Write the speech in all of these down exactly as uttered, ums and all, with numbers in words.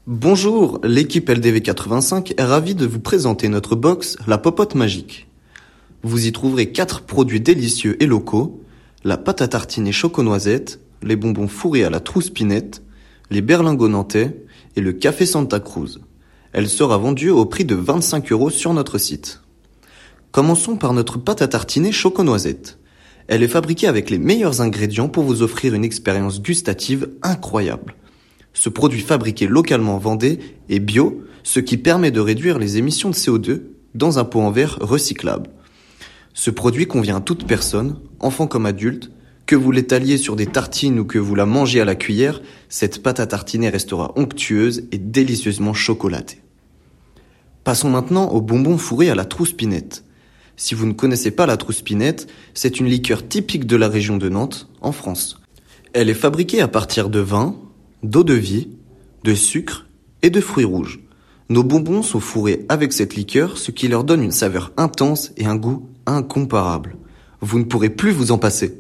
Bonjour, l'équipe L D V quatre-vingt-cinq est ravie de vous présenter notre box La Popote Magique. Vous y trouverez quatre produits délicieux et locaux, la pâte à tartiner choco-noisette, les bonbons fourrés à la trousse-pinette, les berlingots nantais et le café Santa Cruz. Elle sera vendue au prix de vingt-cinq euros sur notre site. Commençons par notre pâte à tartiner choco-noisette. Elle est fabriquée avec les meilleurs ingrédients pour vous offrir une expérience gustative incroyable. Ce produit fabriqué localement en Vendée est bio, ce qui permet de réduire les émissions de C O deux dans un pot en verre recyclable. Ce produit convient à toute personne, enfant comme adulte, que vous l'étaliez sur des tartines ou que vous la mangez à la cuillère, cette pâte à tartiner restera onctueuse et délicieusement chocolatée. Passons maintenant aux bonbons fourrés à la trousse-pinette. Si vous ne connaissez pas la trousse-pinette, c'est une liqueur typique de la région de Nantes, en France. Elle est fabriquée à partir de vin, d'eau de vie, de sucre et de fruits rouges. Nos bonbons sont fourrés avec cette liqueur, ce qui leur donne une saveur intense et un goût incomparable. Vous ne pourrez plus vous en passer.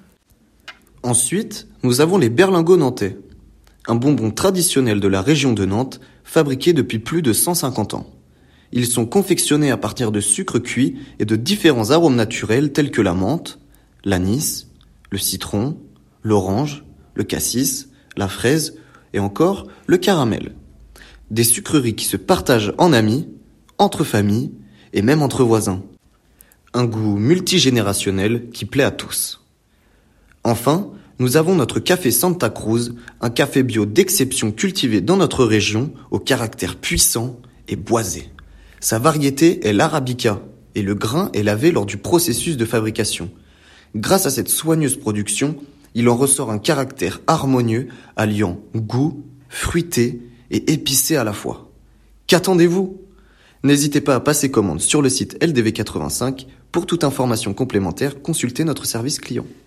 Ensuite, nous avons les berlingots nantais, un bonbon traditionnel de la région de Nantes, fabriqué depuis plus de cent cinquante ans. Ils sont confectionnés à partir de sucre cuit et de différents arômes naturels tels que la menthe, l'anis, le citron, l'orange, le cassis, la fraise et encore le caramel. Des sucreries qui se partagent en amis, entre familles et même entre voisins. Un goût multigénérationnel qui plaît à tous. Enfin, nous avons notre café Santa Cruz, un café bio d'exception cultivé dans notre région au caractère puissant et boisé. Sa variété est l'arabica et le grain est lavé lors du processus de fabrication. Grâce à cette soigneuse production, il en ressort un caractère harmonieux alliant goût, fruité et épicé à la fois. Qu'attendez-vous ? N'hésitez pas à passer commande sur le site L D V quatre-vingt-cinq. Pour toute information complémentaire, consultez notre service client.